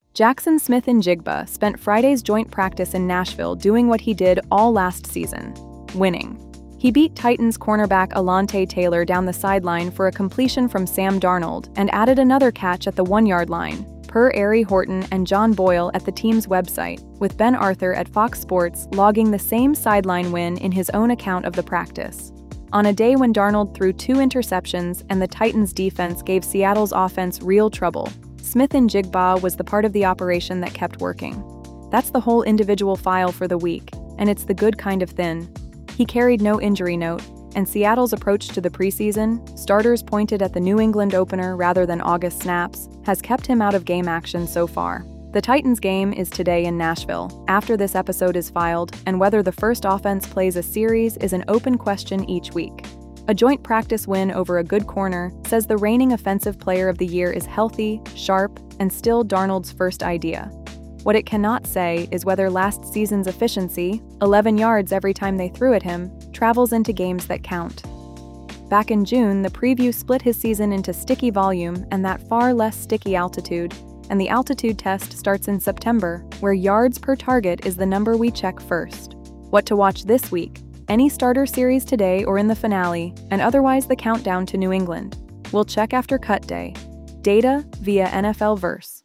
Jaxon Smith-Njigba spent Friday's joint practice in Nashville doing what he did all last season: winning. He beat Titans cornerback Alontae Taylor down the sideline for a completion from Sam Darnold and added another catch at the 1-yard line, per Ari Horton and John Boyle at the team's website, with Ben Arthur at Fox Sports logging the same sideline win in his own account of the practice. On a day when Darnold threw 2 interceptions and the Titans' defense gave Seattle's offense real trouble, Smith-Njigba was the part of the operation that kept working. That's the whole individual file for the week, and it's the good kind of thin. He carried no injury note, and Seattle's approach to the preseason, starters pointed at the New England opener rather than August snaps, has kept him out of game action so far. The Titans game is today in Nashville, after this episode is filed, and whether the first offense plays a series is an open question each week. A joint practice win over a good corner says the reigning Offensive Player of the Year is healthy, sharp, and still Darnold's first idea. What it cannot say is whether last season's efficiency, 11 yards every time they threw at him, travels into games that count. Back in June, the preview split his season into sticky volume and that far less sticky altitude, and the altitude test starts in September, where yards per target is the number we check first. What to watch this week? Any starter series today or in the finale, and otherwise the countdown to New England. We'll check after cut day. Data via NFL Verse.